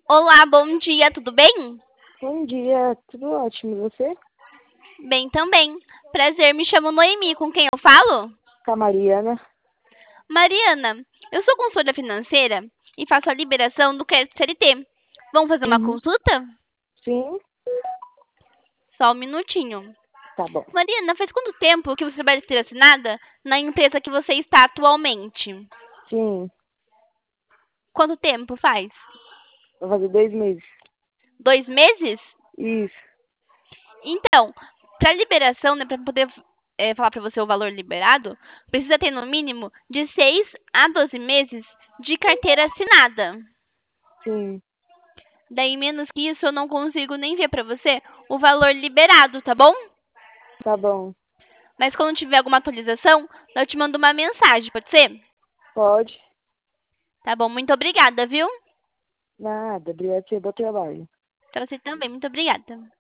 Olá, bom dia, tudo bem? Bom dia, tudo ótimo. E você? Bem também. Prazer, me chamo Noemi, com quem eu falo? Com a Mariana? Mariana, eu sou consultora financeira e faço a liberação do crédito CLT. Vamos fazer uma Uhum. consulta? Sim, Só um minutinho. tá bom. Mariana, faz quanto tempo que você vai ser assinada na empresa que você está atualmente? Sim, Quanto tempo faz? vai fazer 2 meses. 2 meses? Isso, Então, para liberação, né, para poder falar para você o valor liberado, precisa ter no mínimo de 6 a 12 meses de carteira assinada. sim, Daí, menos que isso, eu não consigo nem ver para você o valor liberado, tá bom? tá bom. Mas quando tiver alguma atualização, eu te mando uma mensagem, pode ser? Pode? Tá bom, muito obrigada, viu? Nada, obrigado por seu bom trabalho. Pra você também, muito obrigada.